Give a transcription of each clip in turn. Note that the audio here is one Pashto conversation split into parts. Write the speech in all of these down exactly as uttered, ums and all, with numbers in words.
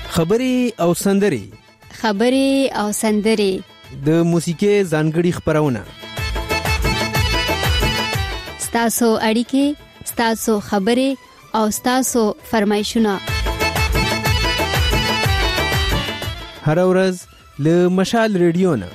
خبري او سندري خبري او سندري د موسیقي ځانګړي خبرونه ستاسو اړیکې ستاسو خبري او ستاسو فرمایشونه هر ورځ له مشال ریډیو نه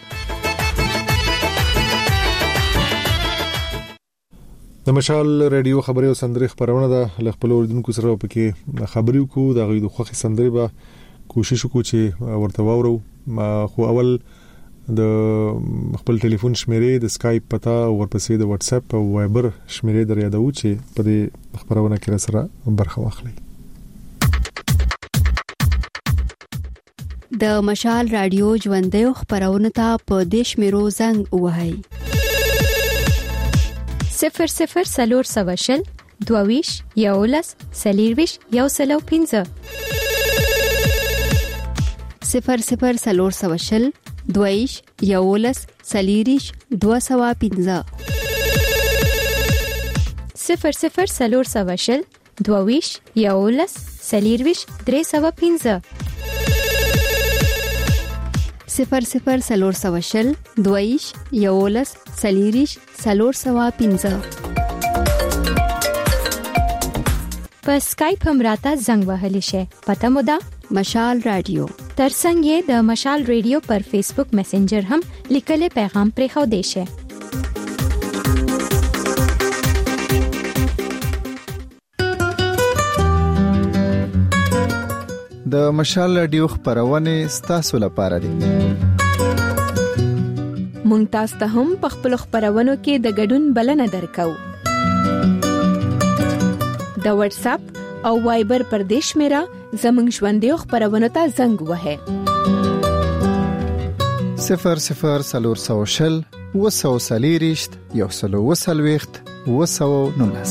د مشال ریډیو خبري او سندري خبرونه ده ل خپل اوردونکو سره پکې خبري کو د غوډ خوخي سندري به کوشش وکړو چې ورته وورو خو اول د خپل ټلیفون شمیرې د اسکایپ پتا او ورپسې د واتس اپ او وایبر شمیرې در یادو چې په دې خبرونه کې سره برخه واخلي. د مشال رادیو ژوندۍ خبرونه ته په دیش میرو زنګ وهاي صفر صفر سلور سواشل دوویش یولس سلیرویش یو سلو پینزه صفر صفر سلور سواشل دوویش یولس سلیریش دو سوا پینزه صفر صفر سلور سواشل دوویش یولس سلیرویش درې سوا پینزه صفر صفر سلور سواشل دویش یولس سلیریش سلور سوا پینزه په اسکایپ هم راته زنګ وهلی شي. پته مو ده مشال رادیو ترڅنګ د مشال رادیو پر فیسبوک میسنجر هم لیکلي پیغام پرې خو دی شي. د مشال رادیو خبرونه ستاسو لپاره دي. مونږ تاسو ته هم په خپل خبرونو کې د ګډون بلنه درکو. د واتس اپ او وایبر پر دیش میرا زمنګ ژوندۍ خبرونه ته زنګ وهه صفر صفر سلور سوشل وسو سلیریشت یو سلو وسلويخت وسو نولس.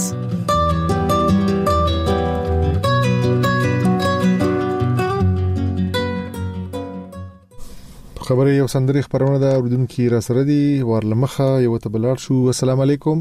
خبري یو سندري خبرونه ده اوردونکو را سره دي ورلمخه یو ته بلار شو. السلام علیکم.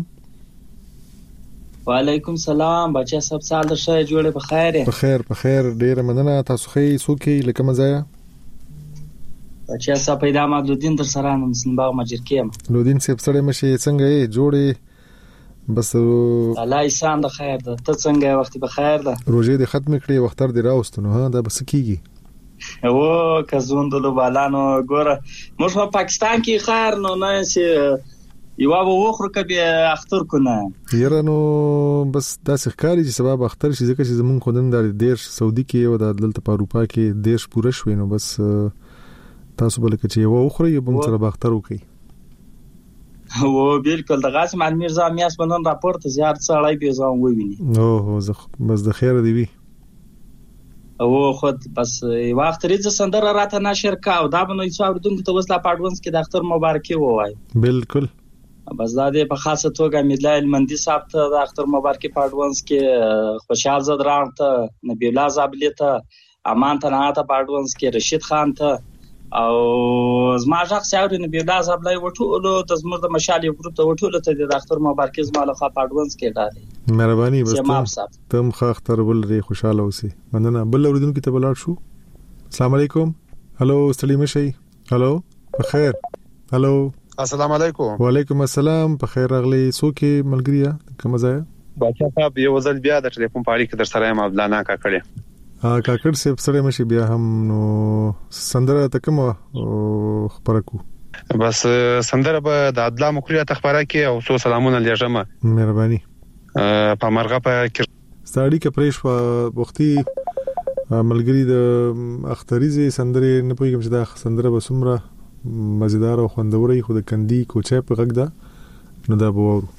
وعلیکم سلام بچا سب سال در شه جوړه په خیره په خیر په خیر ډیر مننه تاسو خې سوکي لکه مزایا بچا سب پیدا مدلودین در سره نو مسلم باغ مجر کېم لودین سپ سره مشه څنګه یې جوړه بس الله ایسان د خیر ده ته څنګه وخت په خیر ده روزه دې ختم کړې وختر دې راوستنو ها دا بس کیږي او کزوندلو بالانو ګوره موږ په پاکستان کې خیر نو نه سي یو به وخر کبي اختر کنه یره نو بس دا ښکاری چې سبب اختر شي ځکه چې زمون خودن د دیش سعودي کې او د دلته په اروپا کې دیش پوره شوي نو بس تاسو بل کې چې یو وخر یو بم سره اختر وکي او بالکل د غاسم علي مرزا میاس بنن راپورټ زیات سړی به ځان وویني اوه زه بس د خیر دی وی او خود بس وخت ریزه سندره راته نشر کا او دا بنو یې څوردونکو ته وسلا پاډونس کې د اختر مبارکي ووای بالکل بس دا دې په خاصه توګه امیدلای المندي صاحب ته د اختر مبارکي پاډونس کې خوشحال زاد رام ته نبی الله زابلی ته امان ته نه ته پاډونس کې رشید خان ته او زما ځخ ساوری نبی الله زابلی وټولو د زمر د مشال یو ګروپ ته وټولو ته د اختر مبارکي زما له خوا پاډونس کې ډالې مهرباني بس تم خو اختر بل لري خوشاله اوسئ مننه بل اوریدونکو ته بلار شو. السلام علیکم. هالو سلیم شي. هالو بخیر. هالو السلام علیکم. وعلیکم السلام بخیر اغلی سوکي ملګریا کوم ځای بچا صاحب یو ځل بیا د ټلیفون پاړی کې در سره ما بلانا کا کړې ا کاکړ سپ سره مشي بیا هم نو سندره تکم خبره کو بس سندره به د عدلا مخریه تخبره کې او سو سلامونه لېجمه مهرباني په مرغه په ستړي کې پرېښ په وختي ملګری د اختریزي سندره نه پوهیږم چې دا سندره به سمره مزیدار او خوندوري خو د کندي کوچه په غږ ده نو دا به وورو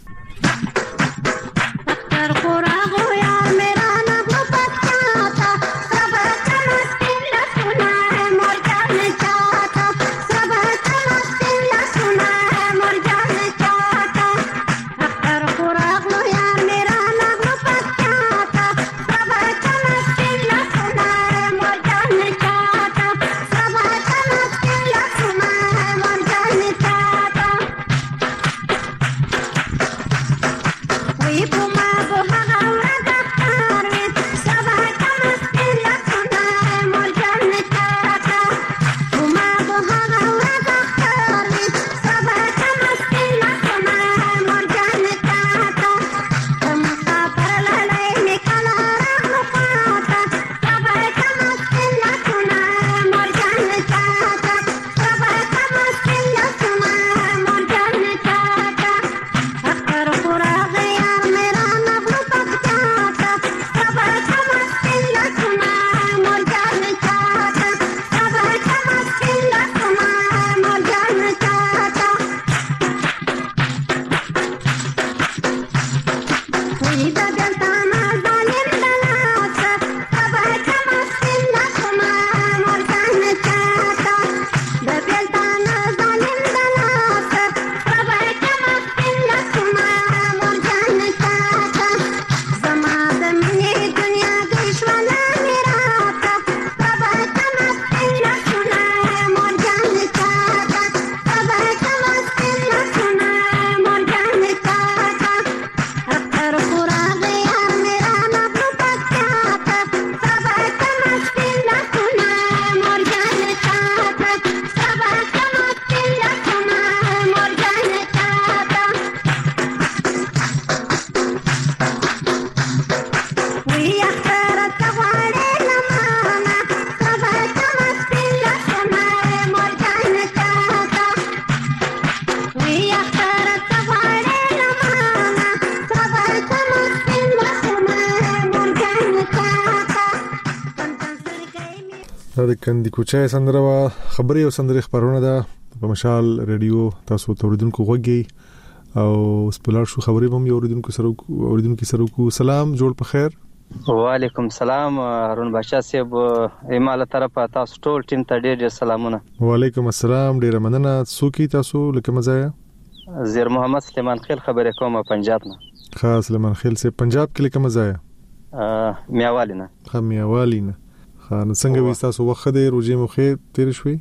دا د کندي کوچای سندره وا خبري او سندري خبرونه ده په مشال رادیو تاسو توریدونکو غوږی او سپلار شو خبري هم یو اوریدونکو سره اوریدونکو سره کو سلام جوړ په خیر. وعلیکم السلام هارون بادشاہ صاحب ایماله طرفه تاسو ټول ټیم ته ډېر ډېر سلامونه. وعلیکم السلام ډېر مننه. څوک تاسو لکه مزایا؟ زیر محمد سلیمان خیل خبرې کوم پنجاب نه. خاص سلیمان خیل سے پنجاب کې لکه مزایا؟ ا میاوالی نه. خا میاوالی نه. خان څنګه وې تاسو وخت دې روزي مو خیر تیر شوي؟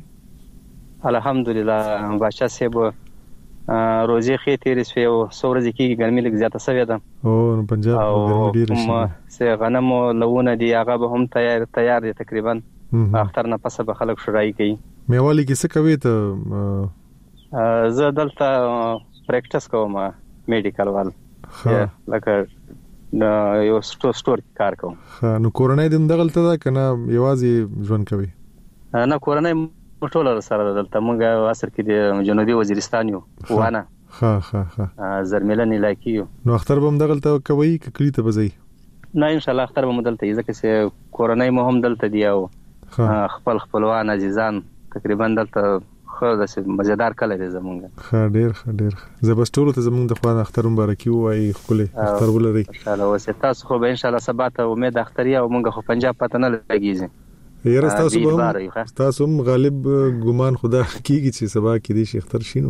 الحمدلله بادشاہ صاحب روزي خیر تیر شوي او سورځ کې ګرمي لږ زیاته شوې ده. او پنجاب ګرمي ډیر شي. سه غنم لونه دی هغه به هم تیار تیار دي تقریبا. اختر نه پس به خلک شړای کوي. میاوالی کې څه کوي ته؟ زه دلته پریکټس کوم میډیکل وال. لکه یو سټور سټور کار کوم. نو کورنۍ دم دغلته ده کنه یوازې ژوند کوي؟ نه کورنۍ ټول سره دلته موږ اثر کې د جنوبي وزیرستان یو وانه. ها ها ها زرملن علاقې یو. نو اختر به دغلته کوي کلی ته بځي؟ نه ان شاء الله اختر به دلته ځکه چې کورنۍ مو هم دلته دی او خپل خپلوان عزیزان تقریبا دلته خو د مزیدار کله دی زمونږ. ښه ډیر ښه ډیر زبستورو ته زمونږ د خوانه اختر مبارکي وای خپل اختر ولري ان شاء الله. وسه تاسو خو به ان شاء الله سبا ته امید اختریا او مونږ خو پنجاب پته نه لګیږي. یاره تاسو به تاسو هم غالب ګمان خدا کیږي چې سبا کې دې شي اختر شینو.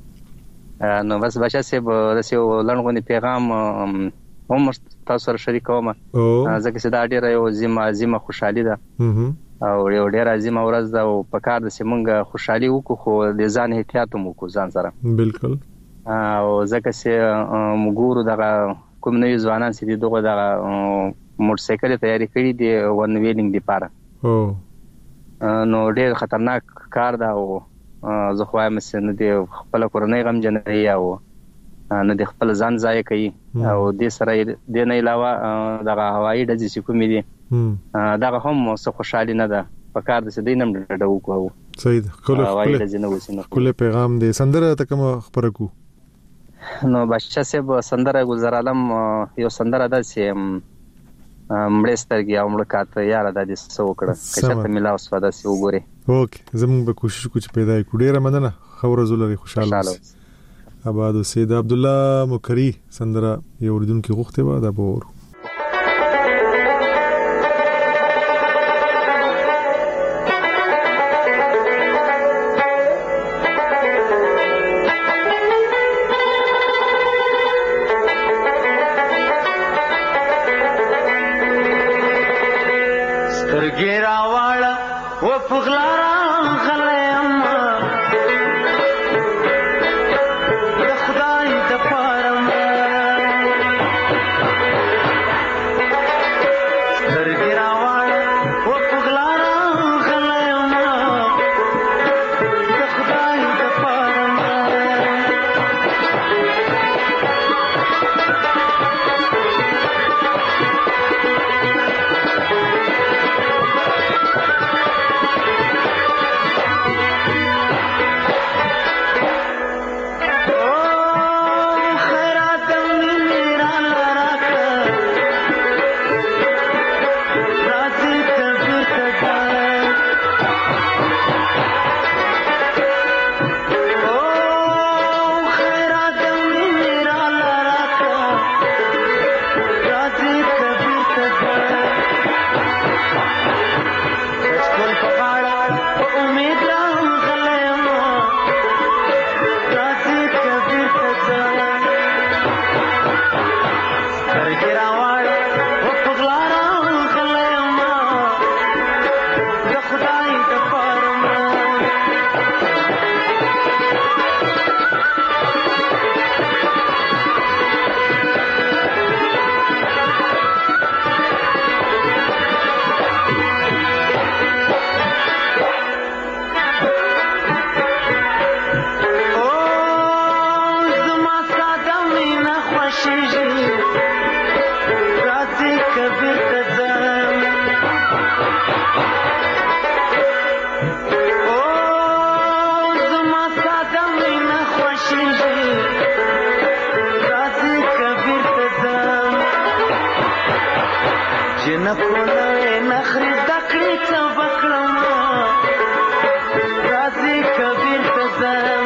نو بس بچا سه به رسیو لړغونی پیغام هم تاسو سره شریکوم. ځکه چې دا ډیره یو زما زما خوشحالي ده او یو ډیر عظیم ورځ ده او په کار د سیمونګه خوشحالي وکړو خو د ځان احتیاط مو کو ځان سره. بالکل. او ځکه چې موږ دغه کوم نوې ځوانان چې دغه دغه موټر سایکل تیاری کړی دی ون ویلینګ دی پاره. او نو ډیر خطرناک کار ده او زه خو وایم چې نه دی خپل کورنۍ غم جنې او نه د خپل ځان ځای کوي او د سره د نه علاوه دغه هوایي ډزې چې کومې دي دغه هم څه خوشحالي نه ده په کار د سدي نم ډډو کوو. صحیح ده. کله کله پیغام دې سندره ته کوم خبره کو؟ نو بادشاہ صاحب سندره گلزار عالم یو سندره ده چې مړسترګي او مړکات یار د دې سو کړه کچته ملاو سودا سی وګوري. اوکې زموږ به کوشش کوو چې پیدا کړو. ډیره مننه خبر زولري خوشاله آباد سید عبد الله مکری سندره یو اردوونکو غوښته و دا بور. Thank you. جنکو لوی نخری دکڑی چبکڑم رازی کبیر تزم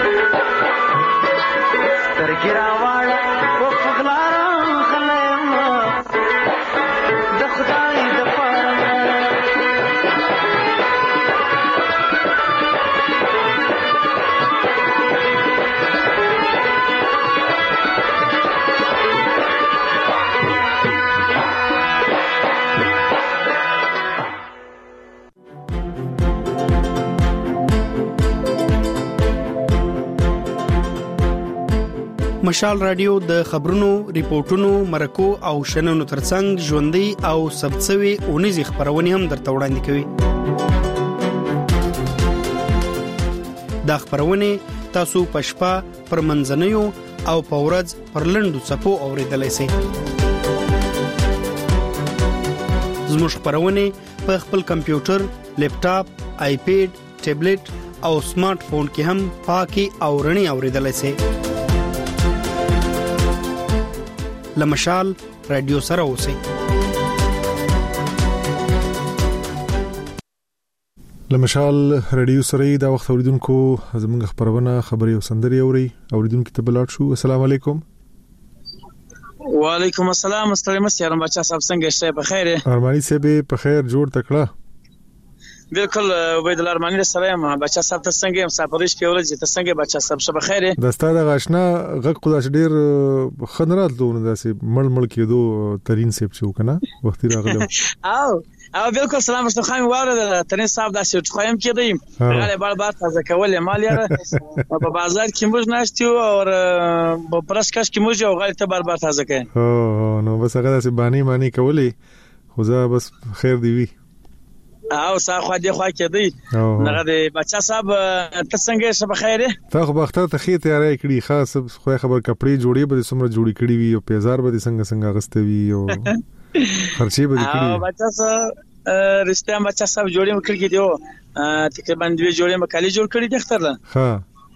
سترگی راوالا و فغلارم خلیم د خدای د پارم مشال رادیو د خبرونو، ریپورتونو، مرکو او شننو ترڅنګ ژوندۍ او ثبتسوي اونیزې خبرونه هم درته وړاندې کوي. دا خبرونه تاسو په شپه پر منځنیو او په ورځ پر لنډو څپو اوریدلای شئ. زموږ خبرونه په خپل کمپیوټر، لیپټاپ، آیپیډ، ټابلیټ او سمارټ فون کې هم پاکي او رڼي اوریدلای شئ. لمشال رادیو سره اوسئ. لمشال رادیو سره دا وخت اوریدونکو زموږ خبرونه خبري او سندري اوري. اوریدونکو ته بلاټ شو. السلام علیکم. وعلیکم السلام. ستړي مست یارم بچا صاحب څنګه شته؟ په خیر. ارمانی صاحب په خیر جوړ تکړه. بالکل عبید الله ارمانی سره ما بچا صاحب ته څنګه هم سفرش کې ولې ته څنګه بچا صاحب شپه خیر. دستا د غاشنا غږ خدای ډیر خنرات لونه داسې مړ مړ کېدو ترين سیب شو کنه وخت راغلو. او او بالکل سلام مشتاق خان واره ترين صاحب داسې خوایم کېدیم غالي بار بار تازه کول مال یاره په بازار کې موږ ناشتیو او په پرسکاش کې موږ غالي ته بار بار تازه کړي. او نو بس هغه داسې بانی مانی کولې خدا بس خیر دی وی. او سا خو دې خو کې دی نه د بچا صاحب ته څنګه شپه خیره؟ تا خو بختر ته خې تیارې کړي خاص خو خبر کپڑے جوړې به سمره جوړې کړي وي او پیزار به څنګه څنګه غسته وي او خرچې به کړي. او بچا صاحب رښتیا بچا صاحب جوړې مکړ کې دیو تقریبا دوه جوړې مکالي جوړ کړي دي اختر له. ها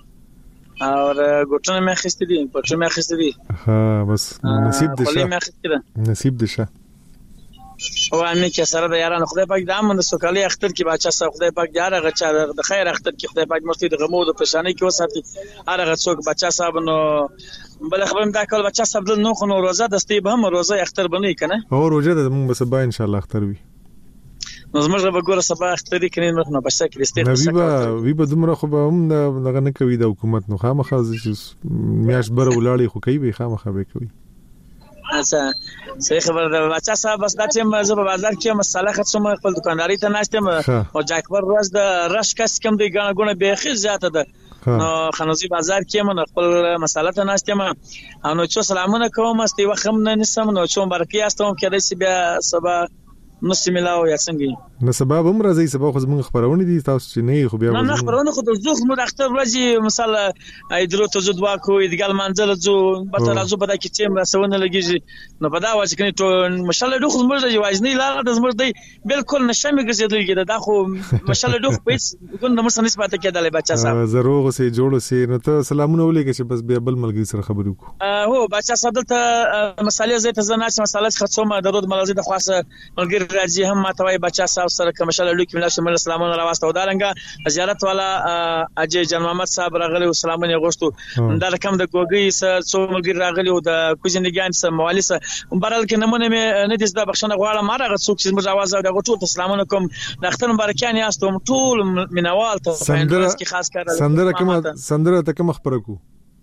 او ګوتونه مې خسته دي پټه مې خسته دي. ها بس نصیب دې شه نصیب دې شه. او امي کې سره د یارانو خدای پاک د امن سوکالي اختر کې بچا صاحب خدای پاک د هغه چا د خیر اختر کې خدای پاک مرتي د غمو د پښانه کې وساتي هغه څوک بچا صاحب نو بل خبرم دا کول بچا صاحب نو خو نو روزه دستي به هم روزه اختر بنوي کنه او روزه د موږ بس با ان شاء الله اختر وي نو زموږ به ګوره سبا اختر کې نه نو بس کې استې وی به وی به دومره خو به هم دغه نه کوي د حکومت نو خامخا میاش بر ولاړی خو کوي به خامخا به کوي. اچھا صحیح خبر ده بچا صاحب بس دا چې مزه په بازار کې مساله خصوم خپل دکانداري ته ناشته او جاکبر روز د رش کس کم دی غاڼه غونه به خې زیاته ده نو خنوزي بازار کې من خپل مساله ته ناشته ما نو چې سلامونه کوم استي وخم نه نسم نو چې برکې استوم کې رسي بیا سبا نو سیملاو یا څنګه نو سبب هم راځي سبب خو موږ خبرونه دي تاسو چې نه خو بیا نه خبرونه خو د زوخ مو د اختر ورځي مثلا ایدرو ته زو دوا کو ایدګل منځل زو به راځو په دا کې چې رسونه لګیږي نو په دا وځ کې ته مشاله دوخ موږ د یوازنی لاغه د زمر دی بالکل نشمه ګرځیدل کېده دا خو مشاله دوخ پیس ګوند د مرسه نسبت کېدل بچا صاحب ضرور سي جوړ سي نو ته سلامونه ولګي چې بس بیا بل ملګری سره خبرو کو هو بچا صاحب ته مسالې زه ته زنه مسالې خرڅوم درود ملازم د خاصه ملګری راځي هم ماتوي بچا صاحب سره کومشاله لوکي ملا شمل سلامونه راوستو دارنګه زیارت والا اجي جان محمد صاحب راغلی او سلامونه غوښتو دا رقم د ګوګي سره څو ملګری راغلی او د کوزندګان سره موالي سره برال کې نمونه مې نه دي زده بخښنه غواړم مارغه څوک چې موږ आवाज او د غوټو سلامونه کوم د اختر مبارکان یاستم ټول منوال ته فینډرس کې خاص کار سندره کوم سندره ته کوم خبره کو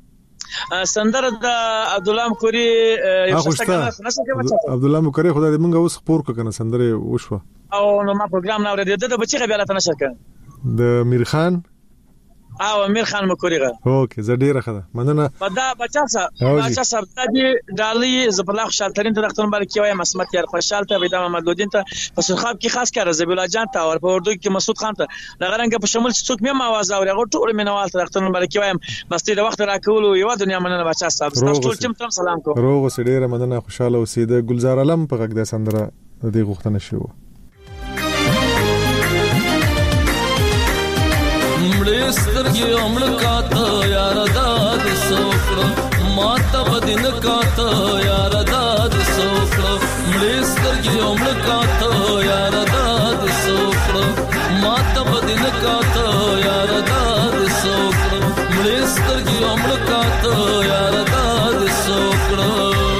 سندره د عبد الله مکوري یو څه عبد الله مکوري خدای دې مونږ اوس خبر کنه سندره وشو او نو ما پروګرام نه اورېده د بچی غبیاله ته نشر کړ د امیر خان او امیر خان مکوري غا اوکې زه ډیره خده مننه پدا بچا صاحب بچا صاحب د ډالۍ زبرلا خوشحال ترين ته دختر مبارک وای مسمت یار خوشحال ته ودا محمد لودین ته پس خاب کې خاص کار زبیل الله جان ته او په اردو کې مسعود خان ته لغرنګ په شمول څوک مې आवाज اوري غو ټول مینوال ته دختر مبارک وایم بس دې وخت راکول یو دنیا مننه بچا صاحب تاسو ټول چم تم سلام کو روغ سړي مننه خوشاله اوسېده گلزار علم په غږ د سندره دې غوښتنه شو سترګې عمر کاته یار داد سوکړه ماته بدن کاته یار داد سوکړه مړې سترګې سترګې عمر کاته یار داد سوکړه ماته بدن کاته یار داد سوکړه مړې سترګې عمر کاته یار داد سوکړه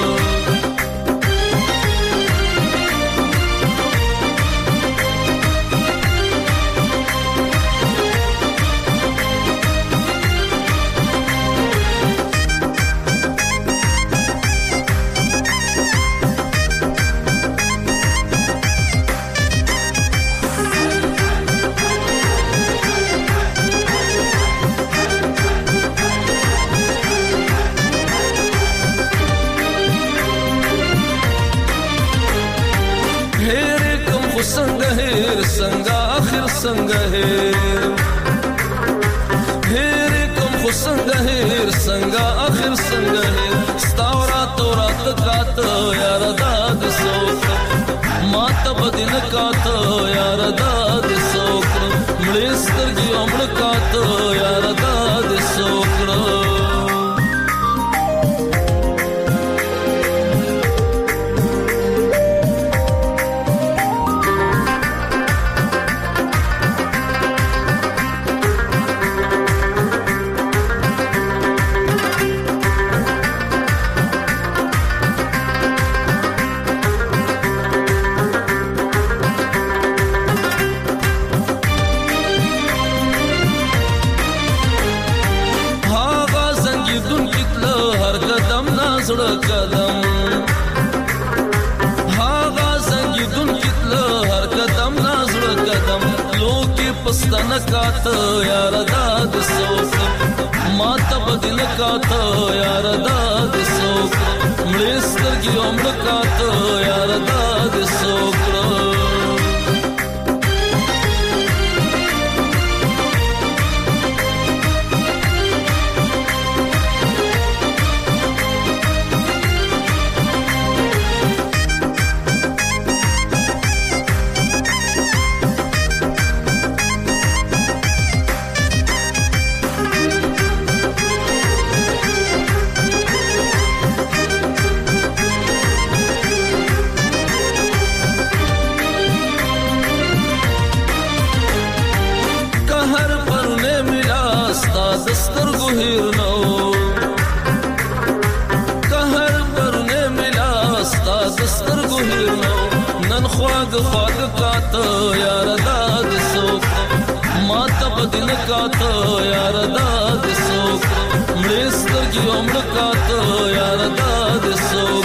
څنګه اخر څنګه هیر هیر کوم خو څنګه هیر څنګه اخر څنګه هیر ستاورا تورا تکات یار داد سوک ماته بدن کات یار داد سوک مړې سترګې عمر کات یار داد سوک زړه قدم هاغه زنګیدون کتله هر قدم نازړه قدم لوکي پستانه کاته یار داد سوک ماته بدل کاته یار داد سوک مړې سترګې عمر کاته یار داد سوک سترګو هیر نو قهر پرونه ملا استاد سترګو هیر نو نن خواږ خواږ کاته یار داد سوک ماته بدن کاته یار داد سوک مړې سترګې عمر کاته یار داد سوک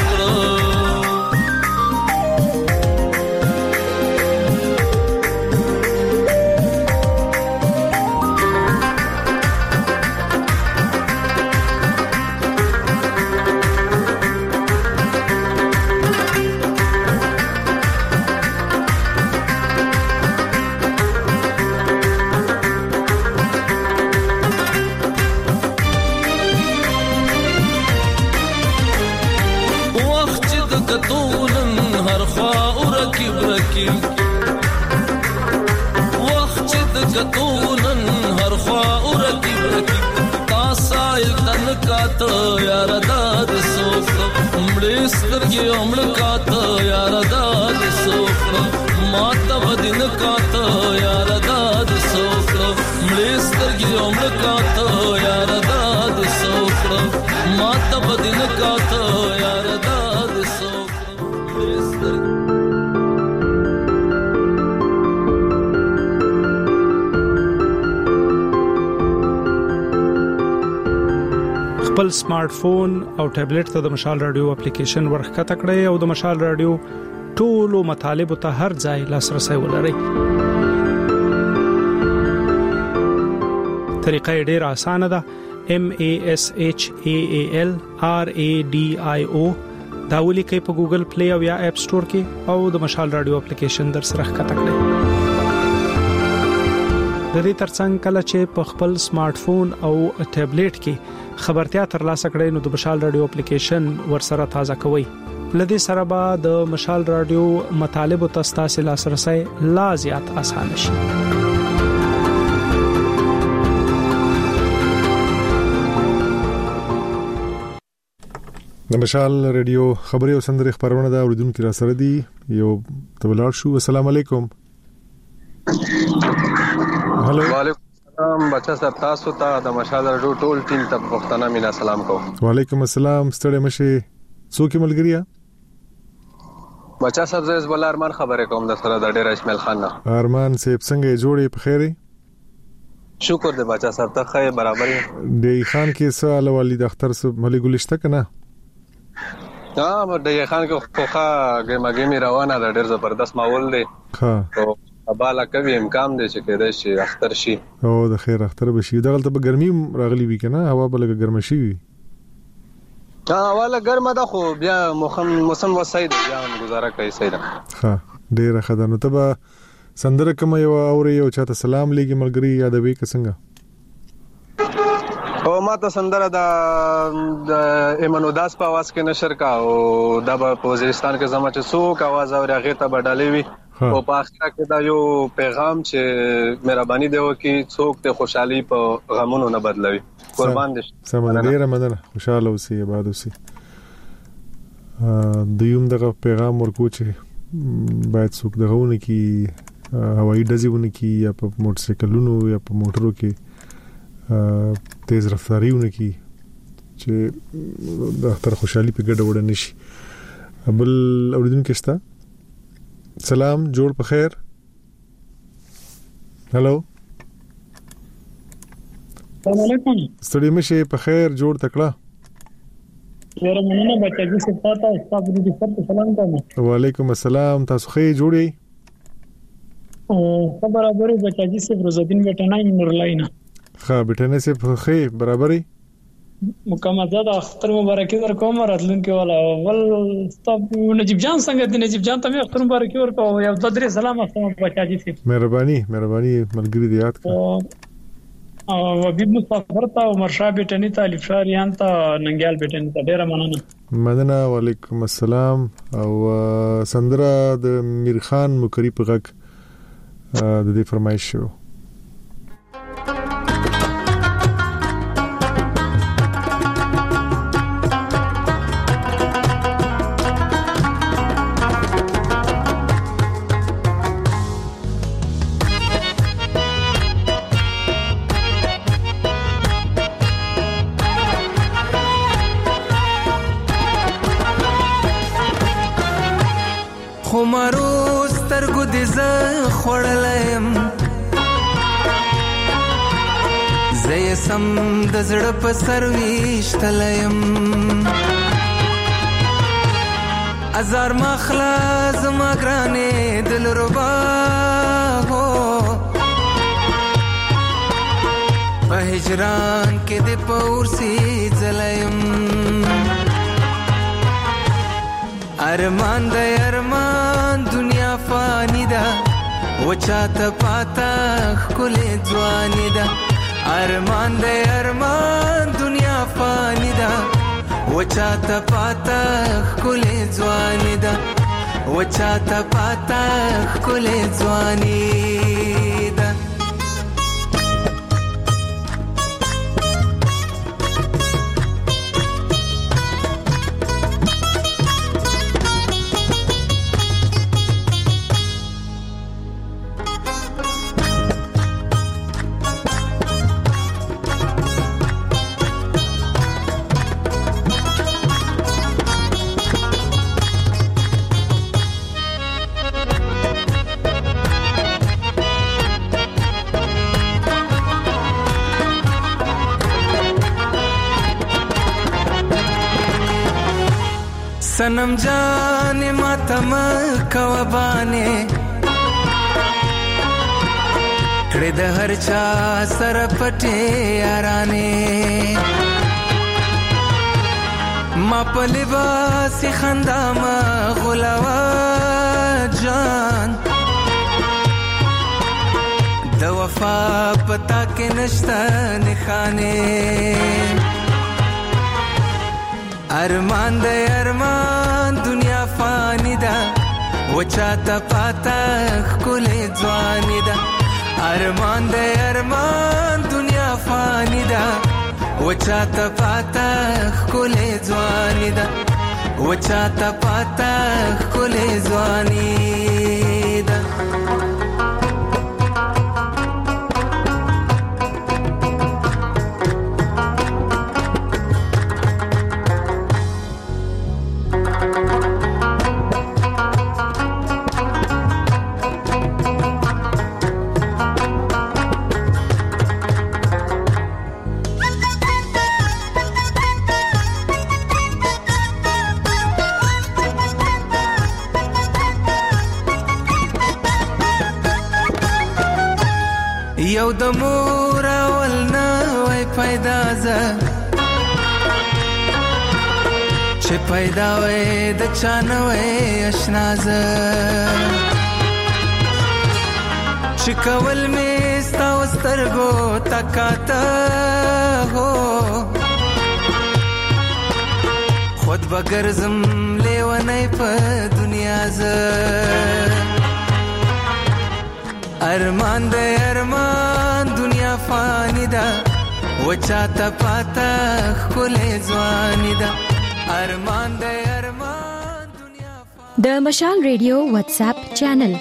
وخت د کتونن هر خوا ورکی ورکی تاسایل تن کاته یار داد سوک مړې سترګې عمر کاته یار داد سوک ماته بدن کاته یار داد سوک مړې سترګې عمر کاته یار داد سوک ماته بدن کاته یار داد سوک مړې سترګې خپل سمارټ فون او ټابلیټ ته د مشال رادیو اپلیکیشن ورخکته کړئ او د مشال رادیو ټولو مطالب ته هر ځای لاسرسي ولرئ. طریقه ډیره اسانه ده. M A S H A A L R A D I O دا ولیکئ په ګوګل پلی او یا اپ سٹور کې او د مشال رادیو اپلیکیشن در سره ښکته کړئ. د دې ترڅنګ کله چې په خپل سمارټ فون او ټابلیټ کې خبرتیا ترلاسه کړئ نو د مشال رادیو اپلیکیشن ورسره تازه کوئ. لدې سره به د مشال رادیو مطالب او تاسو لاسرسي لا زیات آسان شي. د مشال رادیو خبري او سندري خبرونه دا اوریدونکو را سره دي. یو تبلار شو. السلام علیکم. هالو. وعلیکم السلام بچا صاحب، تاسو ته د مشال راډیو ټول ټیم ته پښتنه مینا سلام کوم. وعلیکم السلام. ستړي مشه څوک ملګریا؟ بچا صاحب زه بل ارمان خبره کوم د سره د ډیر اسماعیل خان نه. ارمان صاحب څنګه جوړې په خیره؟ شکر دې بچا صاحب ته خیر برابرې. دی خان کې سوال والي د اختر سره ملي ګلشته کنه؟ ها د خان کې خوخه ګمګمی روانه ده، ډیر زبردست ماحول دی. ها او اباله کوي امکان دی چې کېدای شي اختر شي. او د خیر اختر به شي. دغه ته به ګرمي راغلي وي کنه، هوا به لګ ګرم شي وي. ها والا ګرمه ده خو بیا موسم وسای دی، بیا گزاره کوي صحیح ده. ها ډیر خدانو ته به سندره کوم یو اوري او چاته سلام لګي ملګری یادوي که څنګه؟ او ما ته سندره د ایمن وداس په आवाज کې نشر کا او د وزیرستان کې زما چې څوک आवाज اوري هغه ته بدلې وي او په اخر کې دا یو پیغام چې مهرباني دی وکي څوک ته خوشحالي په غمونو نه بدلوي. قربان دي. سم ډیره مننه. خوشاله اوسئ، آباد اوسئ. دویم دغه پیغام ورکو چې باید څوک دغهونه کې هوایي ډزونه کې یا په موټر سایکلونو یا په موټرو کې تیز رفتاریونه کې چې د اختر خوشحالي په ګډه وډه نشي. بل اوریدونکو شته؟ سلام جوړ په خیر. هالو السلام علیکم. ستړي مشه په خیر جوړ تکړه. ډیر مننه بچا جی سے پتا استاد دې سره سلام کوم. وعلیکم السلام. تاسو خې جوړي؟ خبر برابر بچا جی سے روزدین بیٹنای نورلاینه. ښه بیٹنه سے خې برابرې مکمل زاد اختر مبارکي در کوم راتلونکي والا ول استاد نجيب جان څنګه دي؟ نجيب جان ته اختر مبارکي ورکو یو د درې سلام اختر بچا جی سے. مهرباني مهرباني ملګری دی یاد کړه. او حبیب مسافر ته عمر شاه بیٹنی ته الف شاریان ته ننګیال بیٹنی ته ډیر مننه. مننه. وعلیکم السلام. او سندره د میر خان مکری په غږ د دې فرمایش شو. خمارو سترګو دې ز خړلم زې سم د زړه په سر ویشتلم ازار مخلا زما ګرانې دل ربا هو په هجران کې دې پور سي زلم ارمان د ارمان دنیا فانی ده وچاته پاتا خل ځواني ده ارمان د ارمان دنیا فانی ده وچاته پاتا خل ځواني ده وچاته پاتا خل ځواني ده. सनम जाने मातम कवबाने हृद हर चा सर पटे याराने मा पलिबासी खंदा मा गुलावा जान द वफा पता के नश्ता निखाने ارمان د ارمان دنیا فانی ده وچاته پاتا خل ځواني ده ارمان د ارمان دنیا فانی ده وچاته پاتا خل ځواني ده وچا تا پاتا کولې ځواني ده یو د مور اول نه وای پیدا ز چې پیدا وای د چانه وای آشنا ز چې کول می ستا وسترګو تکاته هو خود بغرزم لیونی په دنیا ز ارمان دے ارمان دنیا فانی دا وچاتا پاتا خلے زوانی دا ارمان دے ارمان دنیا فانی د مشال ریډیو واتس اپ چینل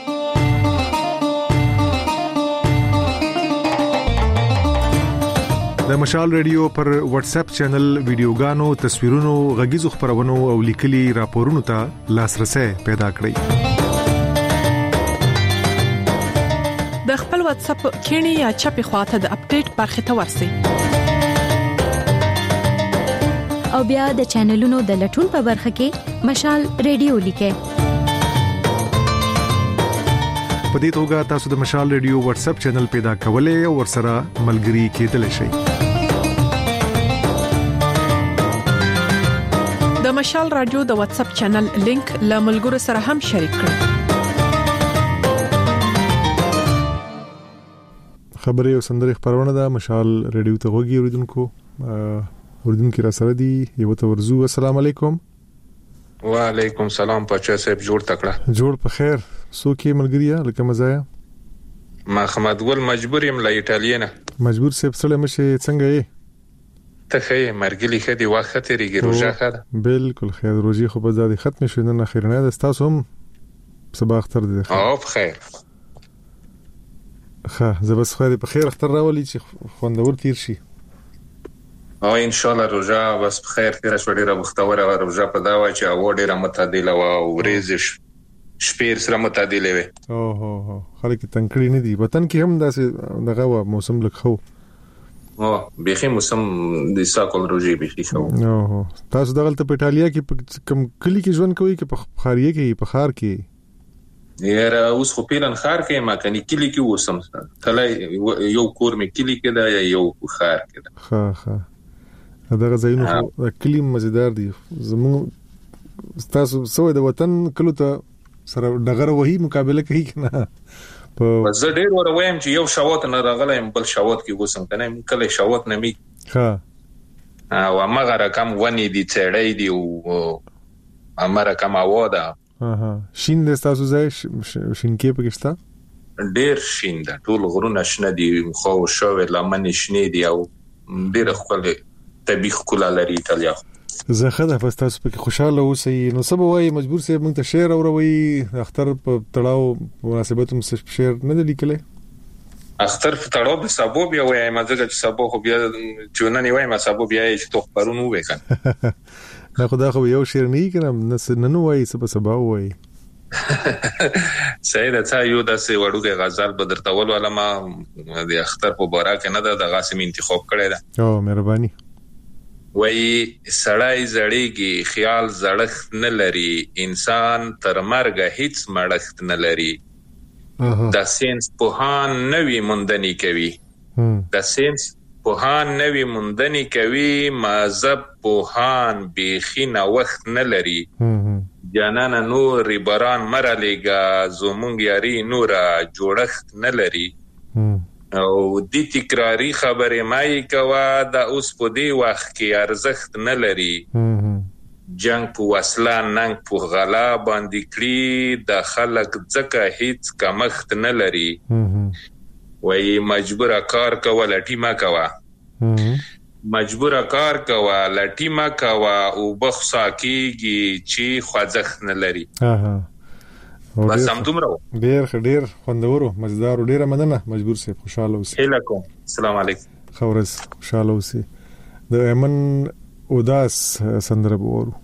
د مشال ریډیو پر واتس اپ چینل ویډیوګانو تصویرونو غږیزو خبرونو او لیکلي راپورونو ته لاسرسي پیدا کړئ د خپل واتس اپ کینی یا چپی خواته د اپډیټ برخه ته ورسئ او بیا د چینلونو د لټون په برخه کې مشال ریډیو لیکه په دې توګه تاسو د مشال ریډیو واتس اپ چینل پیدا کولای او ورسره ملګري کېدلی شئ د مشال رادیو د واتس اپ چینل لینک له ملګرو سره هم شریک کړئ خبرې او سندرې خبرونه ده مشال ریډیو ته وګورئ اوریدونکو اوریدونکو را سره دي یو ته ورزو السلام علیکم وعلیکم سلام پچا صاحب جوړ تکړه جوړ په خیر سوکي ملګریا لکه مزایا محمد ول مجبور يم لا ایتالینه مجبور صاحب سره مشه څنګه یې ته خې مرګلی خدي وخت تیریږي روزه خاله بالکل خیر روزي خو به زادي ختم شوه نه خیرنه ده تاسو هم صباح اختر دي او بخیر ښه زه بس خو دې په خیر اختر راولي چې خوندور تیر شي او ان شاء الله روزه بس په خیر تیر شوه ډیره بختوره روزه په دا و چې او ډیره متعادله و او ورزش شپیر سره متعادله وي او هو هو خلک تنکړی نه دي وطن کې هم داسې دغه موسم لکھو او بيخي موسم د ساکل روزي بيخي خو او تاسو دغه ته په ایتالیا کې کم کلی کې ژوند کوي کې په خاریه کې په خار کې یاره اوس خو پیلن خار کې ما کني کلی کې وسم تلای یو کور می کلی کې دا یو خار کې دا ها ها دا غزاینو کلی مزیدار دي زمو تاسو سوې د وطن کلو ته سره دغه وਹੀ مقابله کوي کنه په زه ډیر ور وایم چې یو شاوت نه راغلی بل شاوت کې وسم کنه کله شاوت نه می ها او امغه رقم ونی دي چړې دي او امره رقم اواده ها شین د تاسو ځای شین کې پکښتا ډیر شین ده ټول غرونه شنه دي خو شوې لمن شنه دي او ډیر خپل طبيخ کولا لري ایتالیا زه خدای په تاسو په خوشاله اوسئ نو سبا وای مجبور سه موږ ته شعر اوروي اختر په تړاو مناسبت هم شعر نه لیکلې اختر په تړاو به سبب یو وای مزه چې سبب خو بیا چوننی وای ما سبب بیا چې تو پرونو وکړ نه خدای خو یو شعر نه کړم نه نو وای سبا سبا وای سید تا یو داسې وړوګه غزل بدرتول ولا ما د اختر په بارا کې نه د غاسم انتخاب کړی دا او مهرباني وای سړی زړیږي خیال زړښت نه لري انسان تر مرګه هیڅ مړښت نه لري د ساينس پوهان نوې موندنې کوي د ساينس پوهان نوې موندنې کوي مذهب پوهان بيخي نه وخت نه لري جانان نور باران مرلېګا زمونږ یاري نور جوړښت نه لري او دې تکراری خبره مای کوا د اوس په دی وخت کې ارزښت نه لري جنگ په وسله ننګ په غلا باندې کړی د خلک ځکه هیڅ کمښت نه لري وای مجبور کار کول ټیمه کوا مجبور کار کوا لټی ما کوا او بخصا کیږي چې خوځښت نه لري. ها بس هم دومره ډیر ډیر خوندورو مزدار ډیر مننه مجبور سي خوشاله اوسئ. السلام السلام علیکم. خورز خوشاله اوسئ. د ایمن اوداس سندره وورو.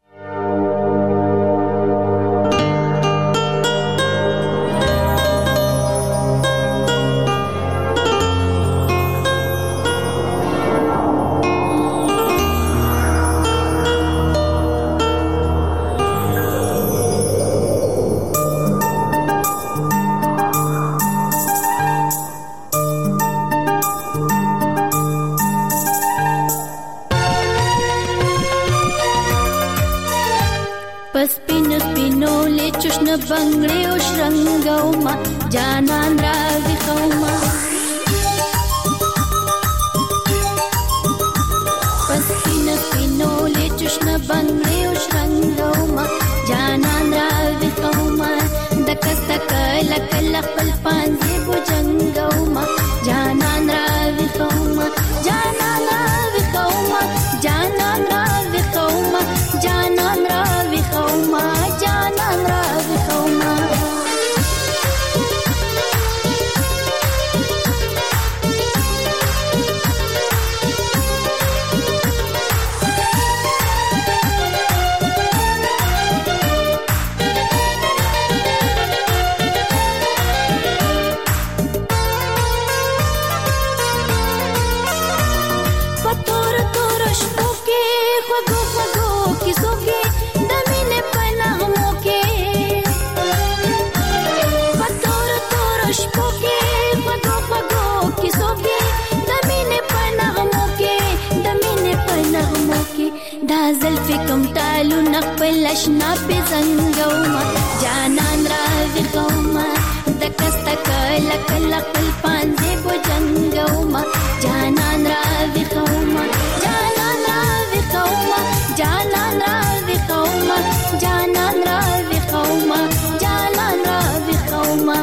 بنگړې او شرنګاو ما جانان راځي خوما پسپین پینو لچشن بنگړې او شرنګاو ما جانان راځي خوما دکست کل کل خپل پانځي بوجنګاو ما جانان راځي خوما جانان راځي خوما جانان راځي خوما جانان راځي خوما جانان راځي خوما زلفی کم تالو نقبل اشنا پی زنگو ما جانان راوی خوما دکستا کل کل قل پانزی بو جنگو ما جانان راوی خوما جانان راوی خوما جانان راوی خوما جانان راوی خوما جانان راوی خوما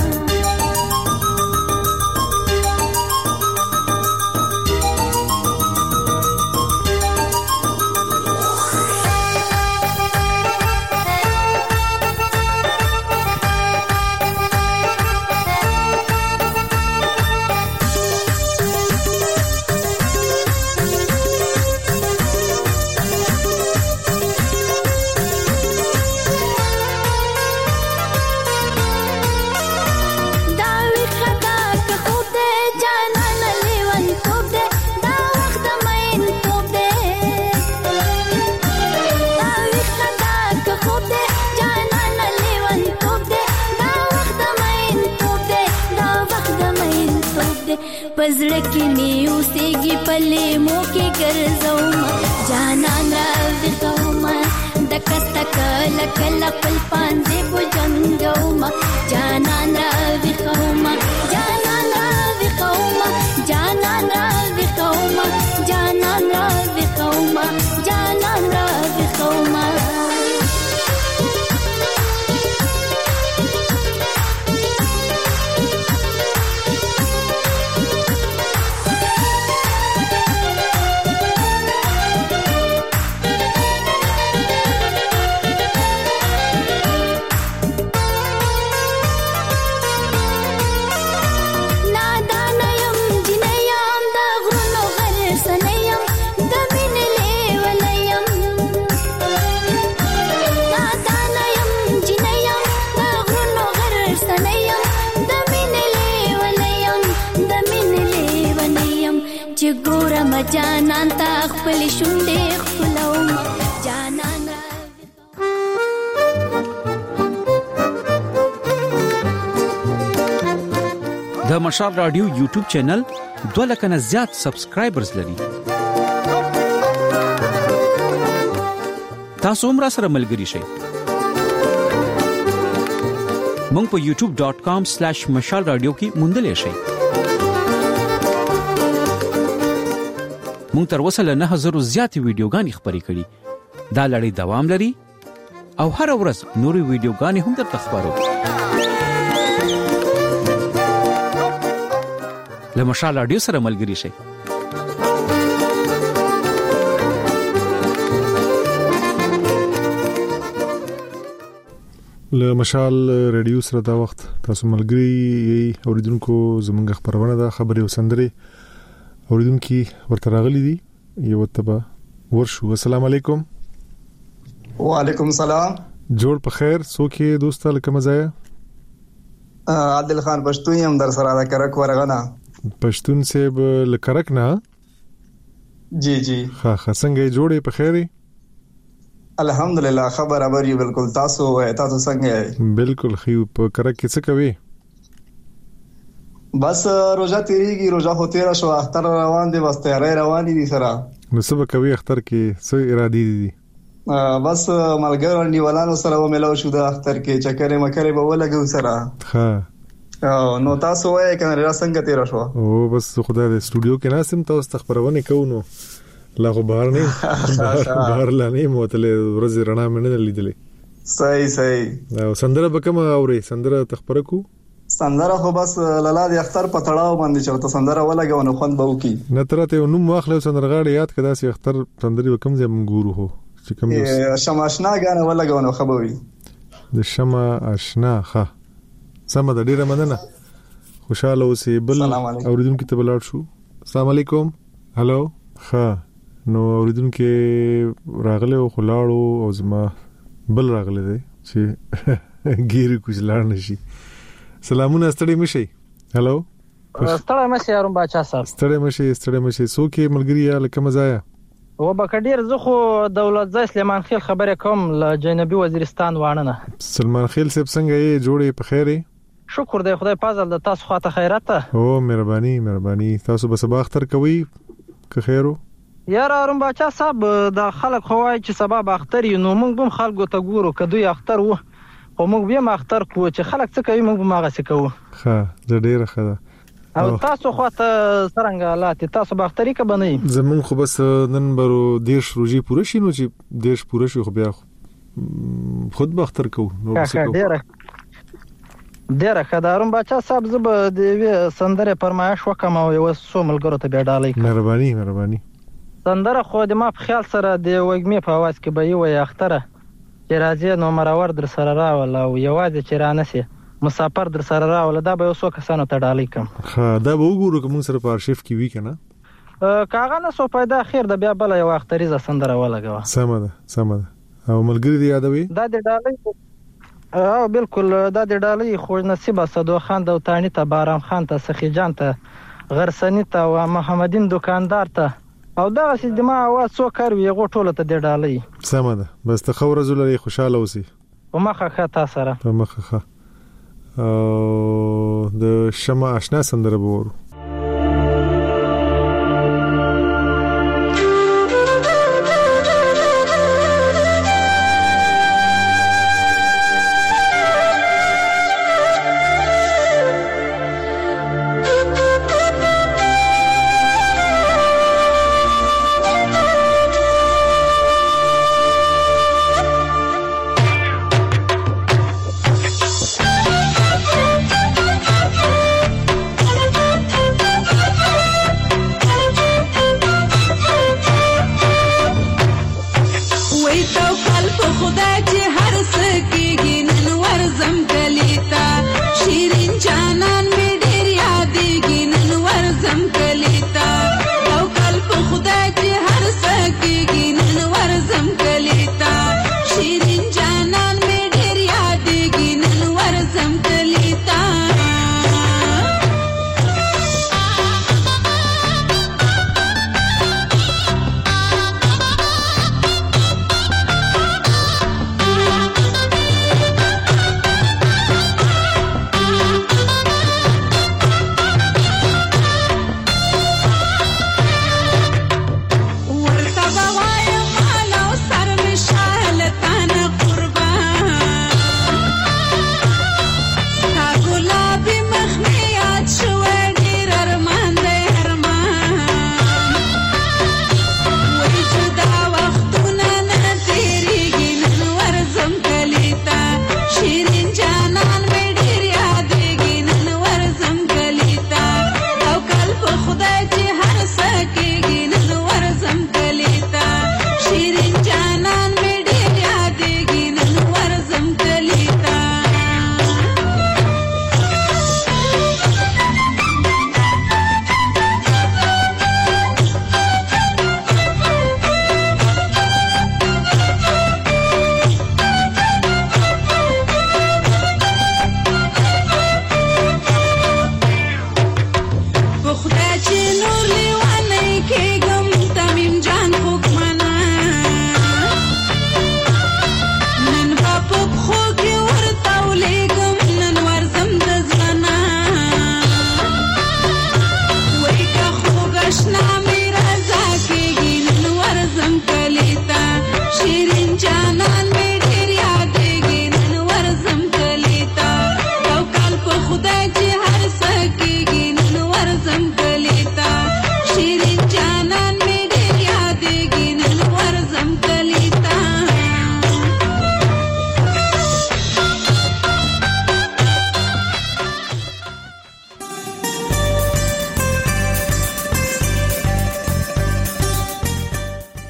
پزړه کې مې اوسېږي پلې مو کې ګرځوم جانان راوي کوم دکستا کله کله خپل پانځې بو جنګوم جانان راوي کوم جانان راوي کوم جانان راوي کوم جانان راوي کوم جانان راوي کوم جانان تا خپل شونډې خپلوم جانان د مشال رادیو یوټیوب چینل دوه لک نه زیات سبسکرایبرز لري. تاسو هم را سره ملګري شئ. مونږ په یوټیوب ډاٹ کام سلیش مشال رادیو کې موندل شئ. مونږ تر اوسه له نه هزارو زیاتې ویډیوګانې خپرې کړي. دا لړۍ دوام لري او هر ورځ نورې ویډیوګانې هم درته خپرو. له مشال رادیو سره ملګري شئ. له مشال رادیو سره دا وخت تاسو ملګری اوریدونکو زمونږ خبرونه دا خبري وسندري اوریدونکو ورته راغلي دي یو تبا ورشو. السلام علیکم. وعلیکم السلام. جوړ په خیر. څوک دوستا لکه مزایا؟ عادل خان پښتون يم در سره دا کرک ورغنا. پښتون صاحب لکرک نه؟ جی جی. ها ها څنګه جوړې په خیري؟ الحمدلله خبر ابري بالکل. تاسو وای تاسو څنګه؟ بالکل خو په کرک کې څه کوي؟ بس روزه تیریږي، روزه هو تیر شو، اختر روان دي، بس تیارې روانې دي سره. نو څه کوي اختر کې؟ څه ارادي دي؟ بس ملګرو نیولانو سره وملو شو د اختر کې چکرې مکرې به ولګو سره. ها نو تاسو وای کنه را څنګه تیر شو؟ او بس خدای دې سټوډیو کې ناسم تاسو تخبرونه کوو لا خو بهر نه بهر لا نه موتله ورځ رڼا مې نه لیدلې. صحیح صحیح. او سندره به کوم اوري؟ سندره تخبره کو؟ سندره خو بس لالا د اختر په تړاو باندې چې ته سندره ولګو نو خوند به وکي. نه ترته نو مخله سندرغاړي یاد کدا سي اختر سندري وکم زم ګورو هو چې کوم شماشنا غانه ولګو نو خبوي د شمع آشنا. ښه سم د ډیره مننه. خوشاله اوسې. بل اوریدونکو ته بلاړ شو. السلام علیکم. هالو. ښه نو اوریدونکو راغله او خلاړو او زما بل راغله دي چې ګيري کوچ لاړ نشي. سلامونه ستړي مشي. هالو. ستړي مشي اروم باچا صاحب. ستړي مشي ستړي مشي. څوک ملګری یا لکه مزایا؟ و بکډیر زه خو دولت زای سلیمان خیل خبره کوم له جنوبي وزیرستان وانه. سلیمان خیل صاحب څنګه یې جوړې په خیره؟ شکر دی خدای پازل د تاسو خواته خیرات ته. او مهرباني مهرباني. تاسو به سبا اختر کوي که خیرو؟ یار اروم باچا صاحب د خلک خوای چې سبا اختر یې نو موږ هم خلکو ته ګورو کدوې اختر وو او موږ به اختر کوو چې خلک څه کوي موږ به ماغه څه کوو. ښه د ډیره ښه. او تاسو خواته څنګه حالات؟ تاسو به اختر کې بنئ؟ زمون خو بس نن برو دیش روزي پوره شي نو چې دیش پوره شي خو بیا خود به اختر کوو. نو څه کوو؟ ډیره ډیره خداروم باچا صاحب زب د سندره پرمایش وکم او یو څو ملګرو ته بیا ډالۍ. مهرباني مهرباني. سندره خو د ما په خیال سره د وګمې په आवाज کې به یو اختره چې راځي نو مرور در سره راول او یوازې چې را نسی مسافر در سره راول دا به یو څو کسانو ته ډالۍ کم. ها دا به وګورو کوم سره په ارشیف کې وی کنه. کاغه نه سو پیدا خیر د بیا بل یو اختریزه سندره ولګوا. سم ده سم ده. او ملګری دی یادوي؟ دا د ډالۍ او بالکل دا د ډالۍ خو نصیب صدو خان د وطانی ته بارام خان ته سخی جان ته غرسنی ته او محمدین دکاندار ته او دا چې د ما आवाज څو کاروي غو ټوله ته د ډالۍ. سم ده. بس ته خو رزول خوشاله اوسې. په مخه خطا سره. په مخه خه. او د شمع آشنا سندره بورو. Thank you.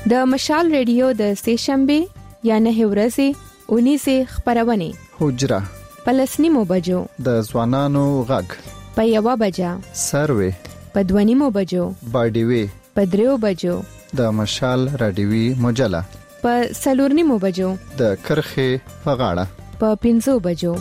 د مشال ریډیو د سېشنبه یا نه ورځې اونیزه خبرونه حجره پلسنیمو بجو د ځوانانو غږ په یو بجا سروي په دوانیمو بجو باډیوي په دریو بجو د مشال رادیوي مجله په سلورنیمو بجو د کرخه په غاړه په پنځو بجو.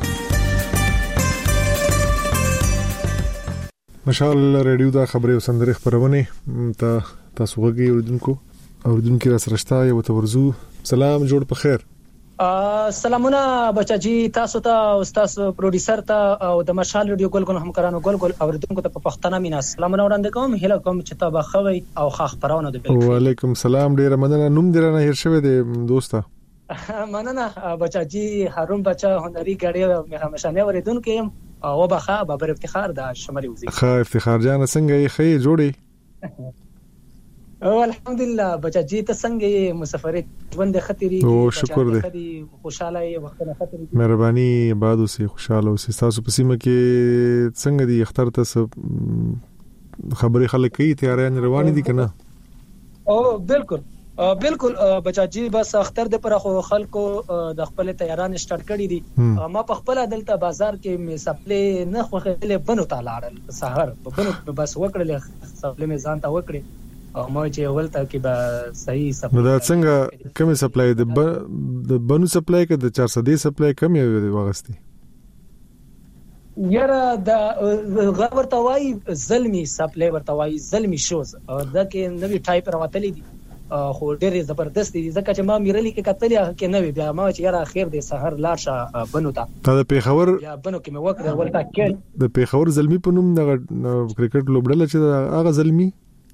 مشال ریډیو دا خبري او سندري خبرونه ته تاسو غوږی اوردونکو اوردونکو را سرهشتا یو تورزو. سلام جوړ په خیر. سلامونه بچاجي تاسو ته او تاسو پروډوسر ته او د مشال ریډیو ګلګون همکارانو ګلګل اوردونکو ته په پښتنه مینا سلامونه وړاندې کوم. هله کوم چې تاسو خوي او خاخ پرونه د بل. وعلیکم سلام ډیر مننه. نوم درنه هیر شوی دی دوستا. مننه بچاجي هارون بچا هنري غړي همیشانه اوریدونکو يم او بخا بابر افتخار د شمالي وزیر. خا افتخار جان څنګه یې خې جوړي؟ او الحمدلله بچاجي ته څنګه مسافرت ژوند خطري او شکر دې خوشاله وختونه خطري. مهرباني بادو سي خوشاله اوسې. تاسو په سیمه کې څنګه دي اختر ته خبري خلک کوي تیاران روان دي کنه؟ او بالکل بالکل بچاجي بس اختر د پر خو خلکو د خپل تیاران سٹارټ کړی دي. ما په خپل دلته بازار کې می سپلې نه خوخلې بنو تعالی سحر بنو بس وکړل سپلې می ځان ته وکړي او ما چې ولته کې به صحیح سپلای. دا څنګه کوم سپلای د بنو سپلای کې د چار سو دی سپلای کم یو واغستي؟ یاره د غورته وای ظلمي سپلای ورته وای ظلمي شوز او دا کې نوې ټایپ راوتلې دي خو ډېر زبردست دي ځکه چې ما میرلی کې کتلې کې نوې بیا ما چې یاره خیر دې سحر لاړه بنو ته د پیښور یا بنو کې مې وکړه ولته کې د پیښور ظلمي په نوم د کرکټ لوبډل چې هغه ظلمي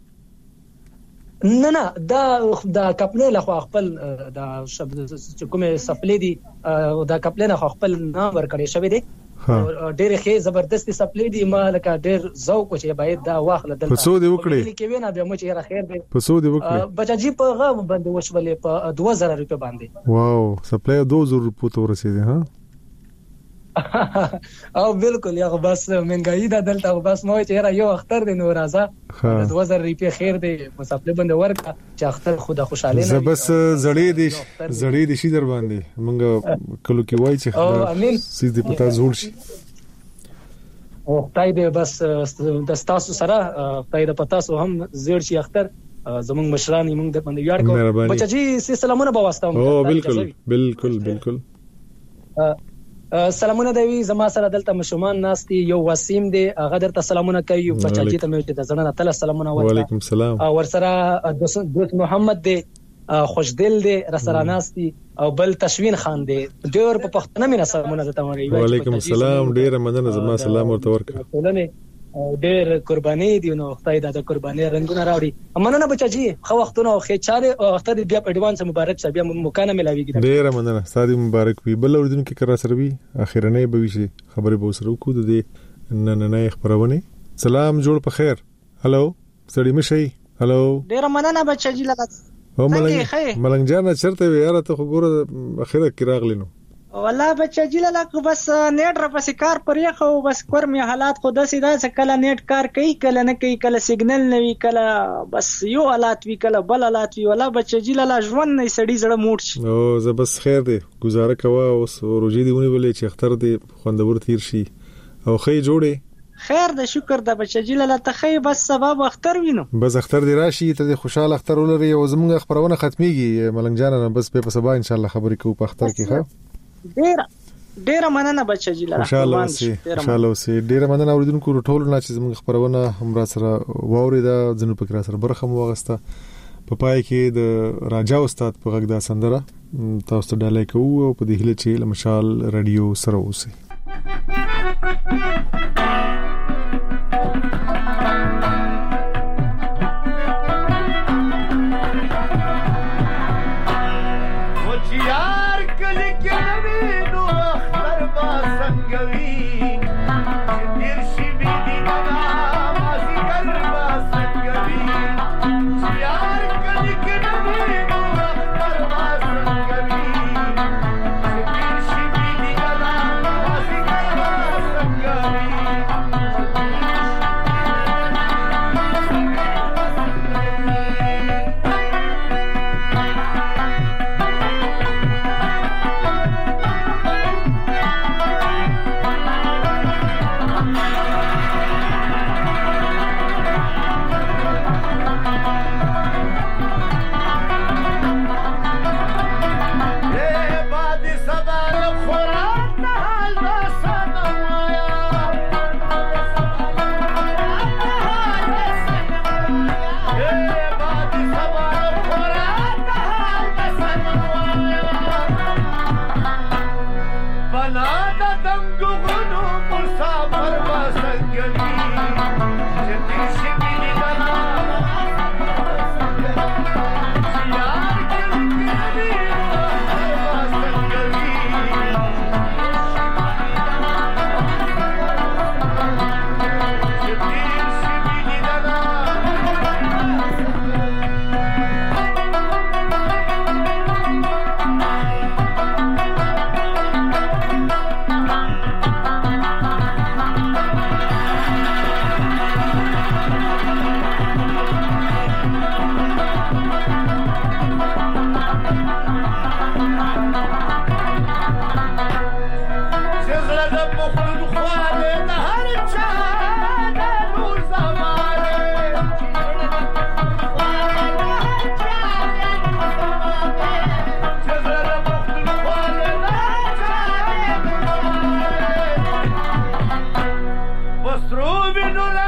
نه نه دا د کپلې له خپل د شب کومه سپلې دي دا کپلې نه خپل نام ورکړی شوی دی. ډېر ښه زبردست سپلې دي. ما لکه ډېر ذوق چې باید دا واخله دلته پسو دی وکړي کې وینا بیا مو چې را خیر دی پسو دی وکړي بچاجي په غو باندې وشولې په دوه زره روپے باندې. واو سپلې دوه زره روپے ته ورسېدي ها. او بالکل یا بس منګای دا دلته بس مو چې را یو اختر دی نو راځه دوه زره روپے خیر دی مسافر باندې ورکا چې اختر خدا خوشاله نه. زه بس زړې دي زړې دي شي در باندې مونږ کلو کې وای چې خدا سیدی پتا زوړ شي او خدای دې بس د تاسو سره خدای دې پتا سو هم زیړ شي اختر زمونږ مشران موږ د باندې یاد کوو. بچی سلامونه به واسطه. او بالکل بالکل بالکل سلامونه دی زما سره دلته مشومان ناستي یو وسیم دی هغه درته سلامونه کوي بچاجي ته مې د زړه تعالی سلامونه ورته. وعلیکم السلام. او ورسره دوست محمد دی خوشدل دی رسره ناستي او بل تشوین خان دی ډېر په پښتنه مې سلامونه زته وایي. وعلیکم السلام ډېر مننه زما سلام ورته ورکړه. ډېر قرباني دي نو خدای دا د قرباني رنگونه راوړي. مننه بچاجي خو وختونه او خېچاره او اختر بیا په ایڈوانس مبارک شه بیا مکانه ملاويږي. ډېر مننه سادي مبارک وي. بل اوردونکو کې کرا سره وي اخیرنه به وي خبرې به سره وکړو د نن نه خبرونه. سلام جوړ په خیر. هالو سړی مشي. هالو ډېر مننه بچاجي لږ او ملنګ ملنګ جان چرته وي یاره ته خو ګوره اخیره کې راغلی نو والله بچاجي لکه بس نیټ را پسې کار پرې خو بس کور می حالات خو داسې دا کله نیټ کار کوي کله نه کوي کله سیګنل نه وی کله بس یو حالات وی کله بل حالات وی والله بچاجي لاله ژوند نه سړی زړه موټ شي. او زه بس خیر دی گزاره کوه اوس روزي دی ونی ولې چې اختر دی خوندور تیر شي او خې جوړې خیر د شکر د بچاجي لاله ته خې بس سبب اختر وینو بس اختر دی راشي ته خوشاله اختر ولري او زموږ خبرونه ختميږي ملنګ جان بس په سبا ان شاء الله خبرې کوو په اختر کې ښه. ډیر ډیر مننه بچاجي لاله خوشاله اوسې خوشاله اوسې ډیر مننه اوریدونکو ټول نه چې زموږ خبرونه هم را سره واوري دا ځنو پکې را سره برخه مو واغسته. په پای کې د راجا استاد په غږ دا سندره تاسو ته ډالۍ کوو او په دې هله چې مشال رادیو سره اوسئ. Thank you.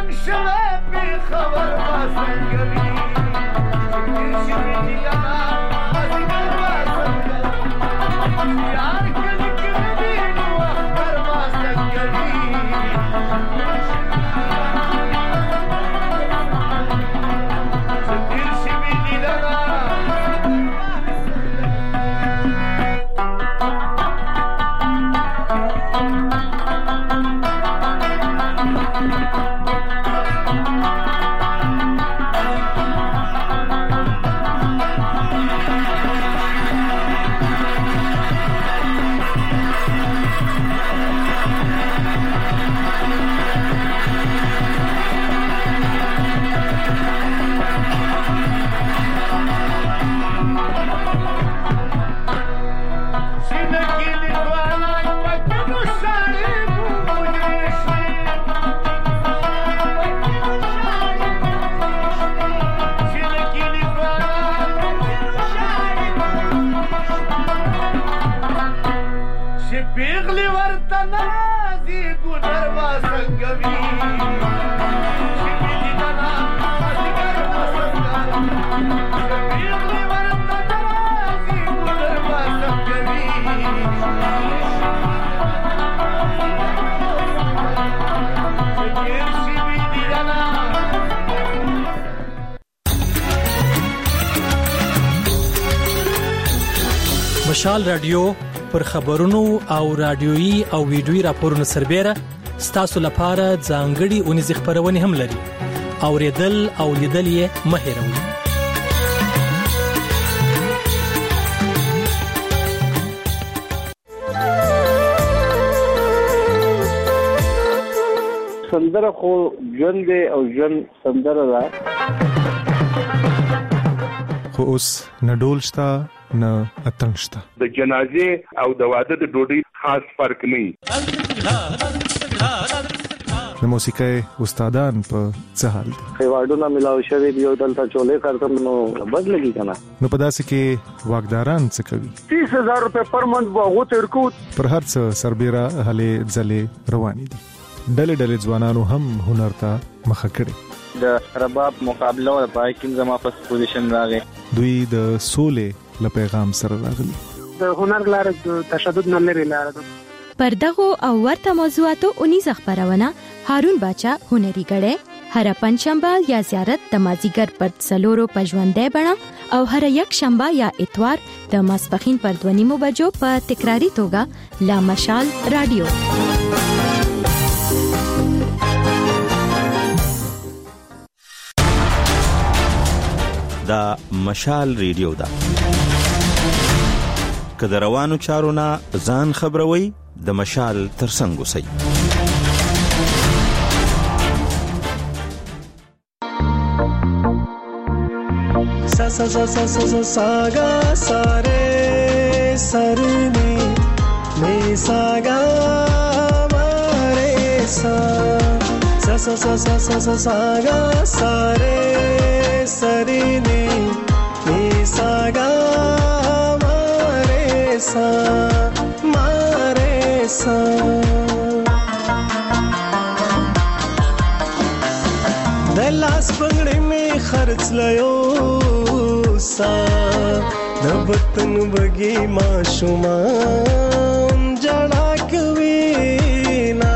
مشال رادیو پر خبرونو او رادیويي او ویډیويي راپورونو سربېره ستاسو لپاره ځانګړي اونیزې خبرونه هم لري. اوریدل او لیدل یې مه هېروئ. سندره خو ژوند دی او ژوند سندره ده. خو اوس نه ډول شته نه اتڼ شته. د جنازې او د واده د ډوډۍ خاص فرق نه. د موسیقۍ استادان په څه حال دي؟ خیواډونه ملاو شوی دی او دلته چولې کارتم نو بدلږي کنه. نو په داسې کې واګداران څه کوي؟ تیس هزار روپے پر منث وغو تر کو پر هر څه سربېره هلې ځلې روانې دي. ډلې ډلې ځوانانو هم هنر ته مخه کړي. د رباب مقابله او پای کې زما په پوزیشن راغی. دوی د سولې له پیغام سره راغلي. د هنر لاره د تشدد نه لري لاره ده. پر دغه او ورته موضوعاتو اونیز خبرونه هارون باچا هنري غړې هر پنځشنبه یا زیارت د مازیګر پر څلورو پژوندې بڼه او هر یک شنبه یا اتوار د ماسپخین پر دونیمو بجو په تکراری توګه لا مشال رادیو. دا مشال ریډیو دا که د روانو چارو نه ځان خبروي د مشال ترڅنګ اوسئ. sa sa sa sa sa sa sa ga sa re sa re ni me sa ga ma re sa sa sa sa sa sa sa sa ga sa re sa re ni me sa ga ma re sa ma re sa دلاس پنګړې می خرڅ لایو سا د وطن بګي ما شومان جړا کوي نا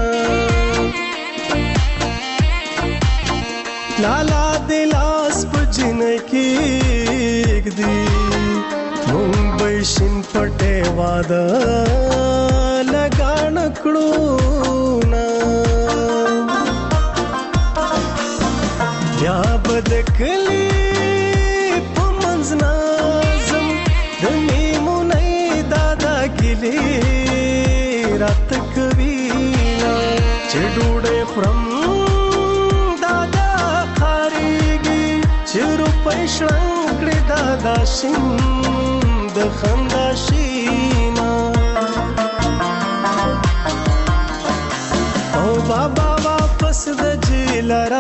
لالا دلاس پجن کې دی مونږ شین پټه واده لګان کړو نا یا بدکلی پمنځ نازم د میمونې دادا ګلی رات کوي چې ډوډۍ فرم دادا خاريږي چې روپې شړنګړې دادا شین د خندا شینا او بابا واپس د جیلرا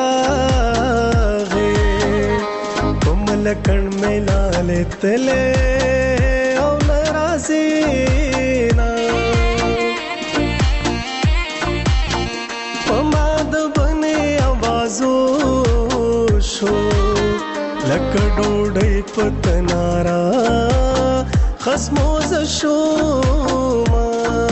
لکن ملا لیتلے او نرازینا پماد بنی آوازو لکه ډوډۍ په تنارا خصمو ز شوما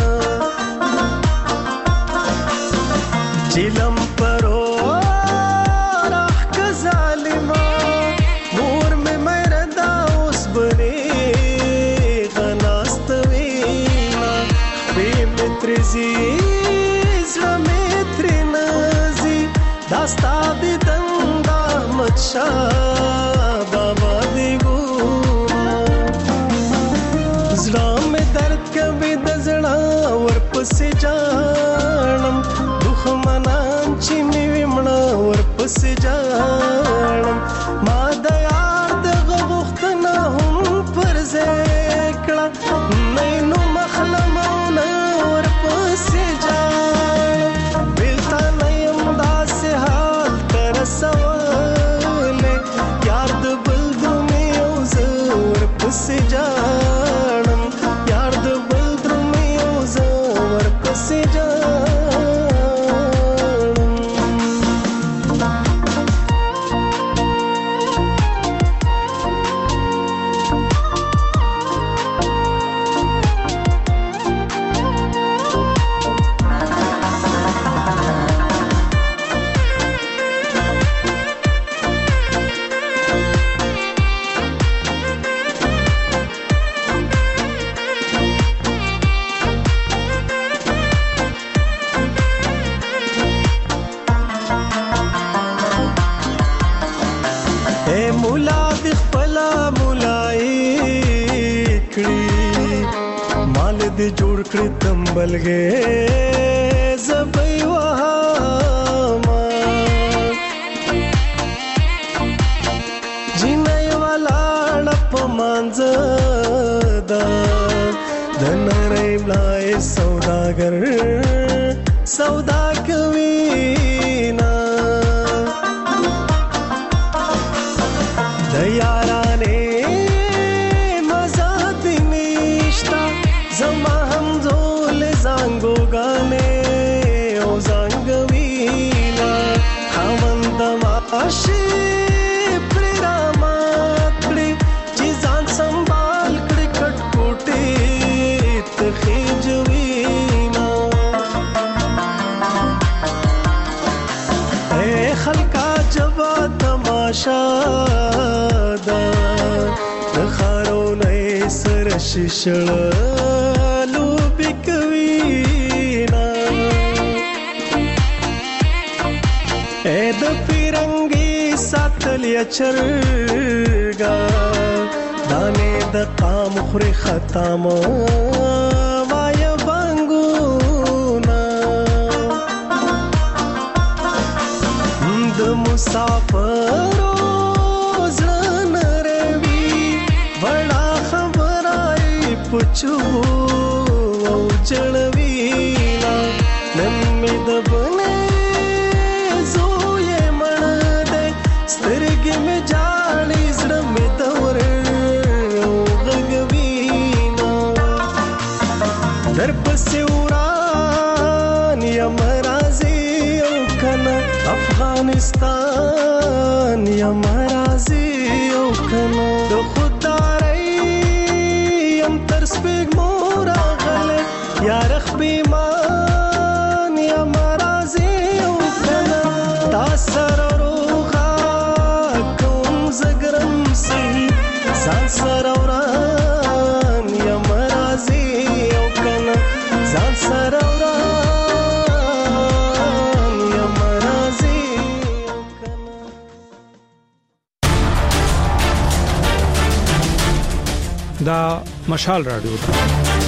چلم پرو راح که ظالما مور می مردا اوس بنی غناستوینا بی مترزی زلمی ترینزی داستا دیدن دا احمد شاه بابا دیگو زړه مې درد کوي د زړه ورپسې جاړم دښمنان چې مې ومړه ورپسې جاړم ما د یار دغه غوښتنه هم پر ځای کړه نه نو مخلم او نه ورپسې جاړم بېلته نه یم داسې حال ته رسولی یار د بل درومې او زه ورپسې جاړم یار د بل درومې او زه ورپسې جاړم اے مولا د خپل مولای کړي مال دې جوړ کړی تمبلګې زبې وهما جنای والا ډپ مانځ دا د نړۍ بلای سوداګر سودا کوي نا د یارانې مزه دې نشته زما هم زول زنګو ګانې او زنګوینا خاوند ماشي پر رامات کړي چې ځان سنبال کړي کټ کوټې ته خېجوینا اے خلکا جبا تماشا دا د خارو نه سر ششړلو بکوینا اے د پیرنګي ساتل چرګا دانه د قام خوري ختم وای بنګونا د مسافر پچو او چړوینا نن می د بنې زوې مړ دې سترګې می جاړې زړه می دور او غږوینا در پسې وران یم راځي او کنه افغانستان یم راځي او کنه د خدای تر سپیګ مورا غله یار خبيمان یا مرازي او کنه تاسر روخا کوم زګرم سي ځان سره وران یا مرازي او کنه ځان سره وران یا مرازي او کنه دا مشال رادیو